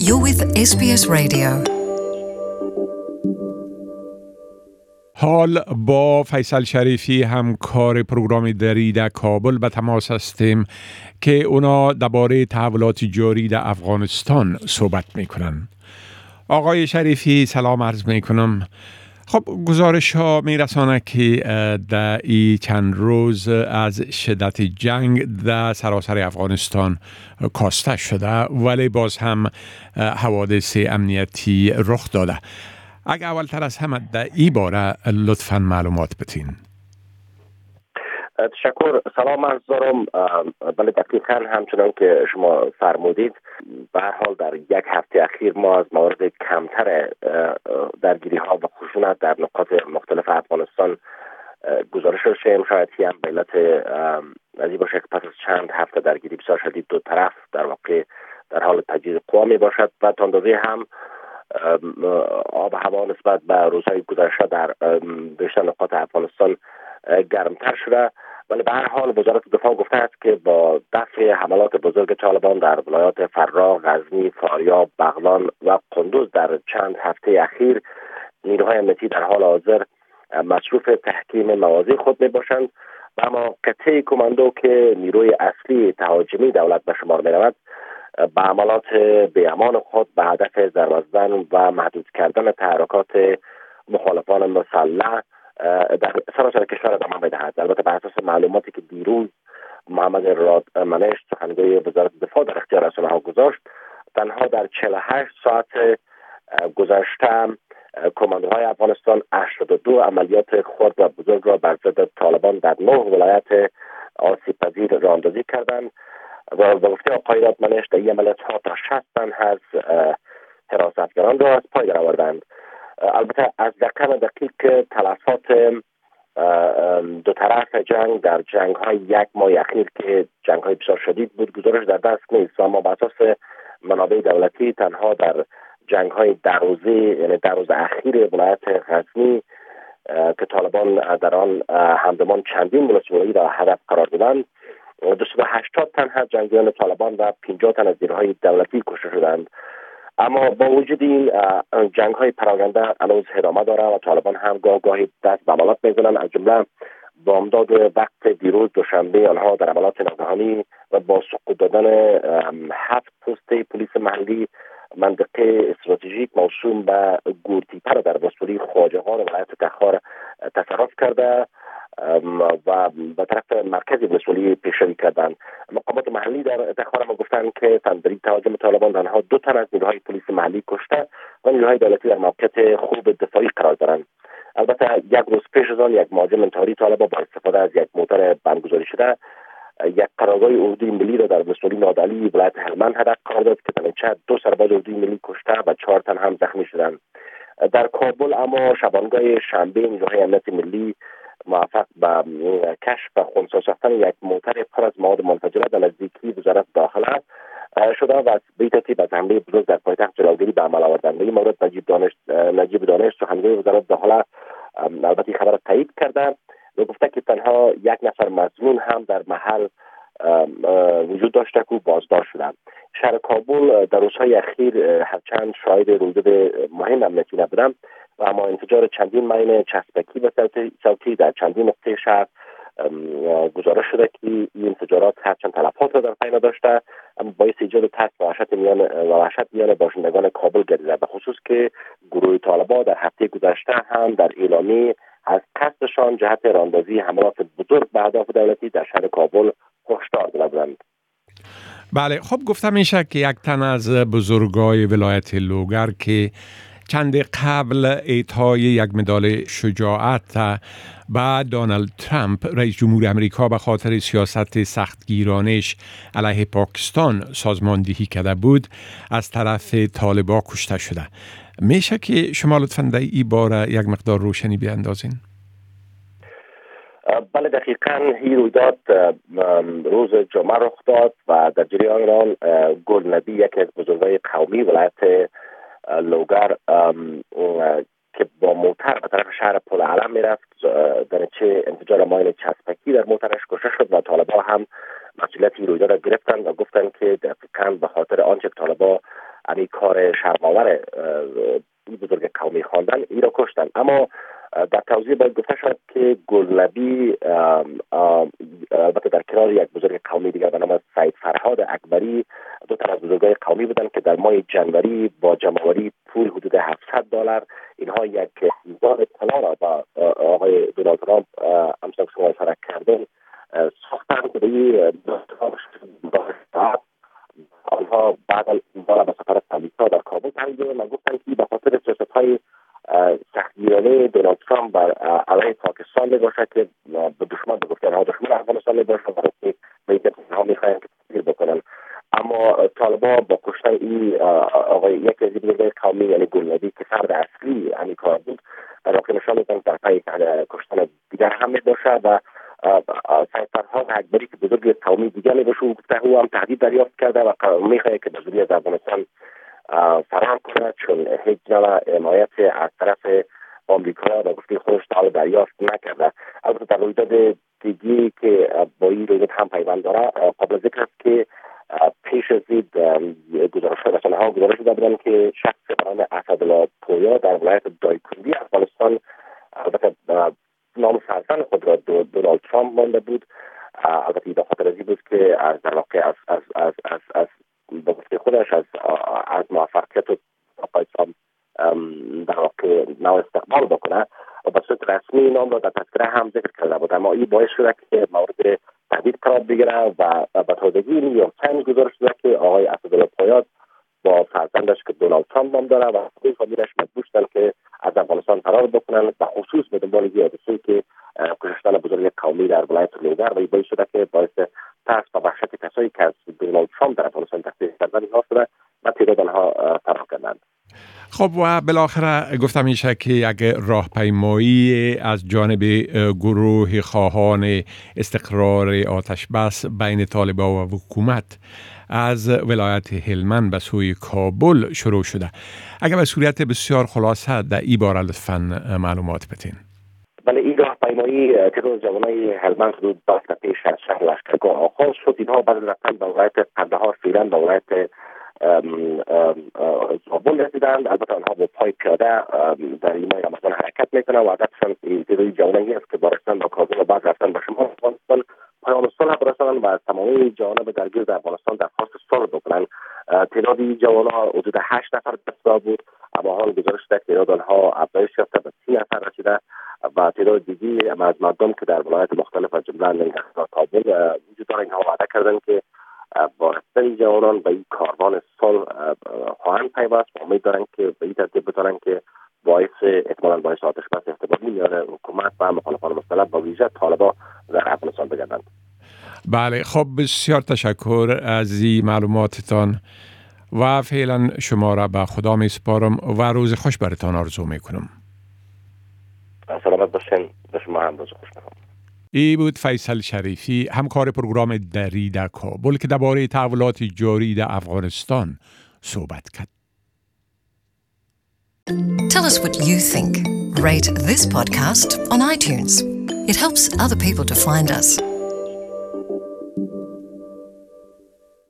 You're with SBS Radio. حال با فیصل شریفی همکار پروگرام دری در کابل به تماس هستیم که اونا درباره تحولات جاری در افغانستان صحبت میکنن. آقای شریفی سلام عرض میکنم. خب گزارش ها میرسانه که در این چند روز از شدت جنگ در سراسر افغانستان کاسته شده، ولی باز هم حوادث امنیتی رخ داده. اگر اولتر از همه در این باره لطفاً معلومات بتین. تشکر. سلام عرض دارم. بله دقیقاً همچنان که شما فرمودید، به هر حال در یک هفته اخیر ما از موارد کمتر درگیری ها و خشونت در نقاط مختلف افغانستان گزارش داشتیم. شاید هم به علت از این باشه که پس از چند هفته درگیری بسیار شدید دو طرف در واقع در حال تجهیز قوا می باشد و تا اندازه هم آب و هوا نسبت به روزهای گذشته در بیشتر نقاط افغانستان گرمتر شده. ولی به هر حال وزارت دفاع گفته است که با دفع حملات بزرگ طالبان در ولایات فرا، غزنی، فاریاب، بغلان و قندوز در چند هفته اخیر، نیروهای امنیتی در حال حاضر مصروف تحکیم مواضع خود می باشند و اما قطعه کماندو که نیروی اصلی تهاجمی دولت به شمار می رود، به عملات بی‌امان خود به هدف ضربه زدن و محدود کردن تحرکات مخالفان مسلح در سراسر کشور ادامه می‌دهد. البته بر اساس معلوماتی که دیروز محمد رادمنش سخنگوی وزارت دفاع در اختیار رسانه‌ها گذاشت، تنها در 48 ساعت گذشته کماندوهای افغانستان 82 عملیات خرد و بزرگ را بر ضد طالبان در 9 ولایت آسیب پذیر راهاندازی کردند و به گفته آقای رادمنش در این عملیات‌ها تا 60 تن از حراستگران را از پای درآوردند. البته از رقم دقیق تلفات دو طرف جنگ در جنگ‌های یک ماه اخیر که جنگ‌های بسیار شدید بود گزارش در دست نیست، اما بر اساس منابع دولتی تنها در جنگ‌های در روزه، یعنی در روز اخیر ولایت غزنی که طالبان در آن همزمان چندین ولسوالی را هدف قرار دادند، 280 تن از جنگجویان طالبان و 50 تن از نیروهای دولتی کشته شدند. اما با وجود این جنگ‌های پراکنده هنوز ادامه داره و طالبان هم گاهی دست به عملیات می‌زنند. از جمله با امداد وقت دیروز دوشنبه آنها در عملیات ناگهانی و با سقوط دادن 7 پست پلیس محلی منطقه استراتژیک موسوم به گورتیپر در ولسوالی خواجه‌خان ولایت تخار تصرف کرده و به طرف مرکز ولسوالی پیشروی کردند. مقامات محلی در تخار ما گفتند که در تهاجم طالبان تنها 2 تن از نیروهای پلیس محلی کشته و نیروهای دولتی در موقعیت خوب دفاعی قرار دارند. البته یک روز پیش از آن یک مهاجم انتحاری طالبان با استفاده از یک موتر بمبگذاری شده یک قرارگاه اردوی ملی را در ولسوالی نادعلی ولایت هلمند هدف قرار داد که در 2 سرباز اردوی ملی کشته و 4 تن هم زخمی شدند. در کابل اما شبانگاه شنبه نیروهای امنیت ملی موفق به کشف و خنثی ساختن یک موتر پر از مواد منفجره در نزدیکی وزارت داخله شده و به ترتیب از حمله بزرگ در پایتخت جلوگیری به عمل آوردند. این مورد نجیب دانش سخنگوی وزارت داخله البته خبر تایید کرده و گفته که تنها 1 نفر مظنون هم در محل وجود داشته که بازداشت شدند. شهر کابل در روزهای اخیر هرچند شاهد رویداد مهم امنیتی نبودند و اما انفجار چندین ماین چسبکی و صوتی در چندین نقطه شهر گزارش شده که این انفجارات هرچند تلفات را در پی نداشته اما باعث ایجاد ترس و وحشت میان باشندگان کابل گردیده، به خصوص که گروه طالبان در هفته گذشته هم در اعلامیه از قصدشان جهت راهاندازی حملات بزرگ به اهداف دولتی در شهر کابل هشدار داده بودند. بله، خب گفته میشه که یک تن از بزرگای ولایت لوگر که چند قبل اعطای یک مدال شجاعت به دونالد ترامپ رئیس جمهور امریکا به خاطر سیاست سختگیرانش علیه پاکستان سازماندهی کرده بود از طرف طالبان کشته شده. میشه که شما لطفاً در این باره یک مقدار روشنی بیاندازین؟ بله دقیقاً این رویداد روز جمعه رخ داد و در جریان آن گلنبی یکی از بزرگای قومی ولایت لوگر که با موتر به طرف شهر پل علم میرفت در نتیجه انفجار ماین چسبکی در موترش کشته شد و طالبان هم مسئولیت این رویداد را گرفتند و گفتند که دقیقاً به خاطر آنچه طالبان امی کار شرم‌آور بزرگ قومی خواندن ای را کشتن. اما در توضیح باید گفته شد که گلنبی البته در کنار یک بزرگ قومی دیگر به نام سید فرهاد اکبری دو تن از بزرگای قومی بودند که در ماه جنوری با جمع‌آوری پول حدود $700 اینها یک دیوار طلا را با آقای دونالد ترامپ همچنان که شما اشاره کردن ساختند که به این آنها بعد بالا به سفارت آمریکا در کابل تحویل و گفتند که به خاطر سیاست‌های سختگیرانه دونالد ترامپ بر علیه پاکستان میباشد که به دشمن بگفته آنها دشمن افغانستان میباشد و که به این ها میخواهند که تغییر بکنن. اما طالبا با کشتن این آقای یک از بزرگای قومی یعنی گلنبی که فرد اصلی همین کار بود در واقع نشان میدن در پای کشتن دیگر هم میباشد و سید فرهاد اکبری که بزرگ قومی دیگر میباشه گفته او هم تهدید دریافت کرده و میخواهد که به زودی از افغانستان فرار کنه چون هیچ نوع حمایت از طرف آمریکا و گفته خودش تا دریافت نکرده. البته در رویداد دیگی که با این رویداد هم پیوند داره قابل ذکر است که پیش از این رسانه‌ها گزارش داده بودند که شخص به نام اسدالله پویا در ولایت دایکنی افغانستان البته نام فرزند خود را دونالد ترامپ مانده بود. البته به خاطر از این بود که در واقع از به گفته خودش از موفقیت و پایتون در واقع نوع استقبال بکنه و به صورت رسمی نام را در تذکره هم ذکر کرده بود. اما این باعث شده که مورد تهدید قرار بگیره و به تازگی نیویورک تایمز گزارش داده که آقای اسدالله پویا با فرزندش که دونالد ترامپ نام داره و خود فامیلش مجبور شدن که از افغانستان فرار بکنن و خصوص به دنبال این حادثه‌ای که کشتن بزرگ قومی در ولایت لوگر و این باعث شده که باعث ترس و وحشت کسایی که از دونالد ترامپ در افغانستان تحصیل کردن اینها شده و تعداد آنها فرار کردند. خب و بالاخره گفتم میشه که یک راهپیمایی از جانب گروه خواهان استقرار آتش بس بین طالبان و حکومت از ولایت هلمند به سوی کابل شروع شده. اگر به صورت بسیار خلاصه در این باره لطفاً معلومات بدین. بله، این راهپیمایی تعداد جوانای هلمند حدود 10 پیش از شهر لشکرگاه آغاز شد. اینها بعد از رفتن به ولایت قندهار فعلا به ولایت زابل رسیدند. البته آنها با پای پیاده در این ماه رمضان حرکت میکنند و عادتشان تعداد جوانایی است که با رفتن به کابل و بعد رفتن به شمال افغانستان پیام صلح برسانند و از تمامی جوانب درگیر در افغانستان درخواست صلح بکنند. تعداد این جوانان حدود 8 نفر دستگاه بود، اما حال گزارش شده که تعداد آنها افزایش یافته به 30 نفر رسیده و تعداد دیگری از مردم که در ولایت مختلف از جمله ننگرهار کابل وجود دارند. اینها وعده کردند که با رفتن جوانان به این کاروان صلح خواهند پیوست و امید دارند که به این ترتیب بتوانند که احتمالاً باعث آتش بس ارتباطی میان حکومت و مخالفان مختلف با ویژه طالبان در افغانستان بگردند. بله، خب بسیار تشکر از این معلوماتتان و فعلا شما را به خدا می سپارم و روز خوش براتان آرزو می کنم. سلامت باشین. به شما هم روز خوش می‌خوام. ای بود فیصل شریفی، همکار پروگرام دری در کابل که درباره تحولات جاری در افغانستان صحبت کرد. Tell us what you think. Rate this podcast on iTunes. It helps other people to find us.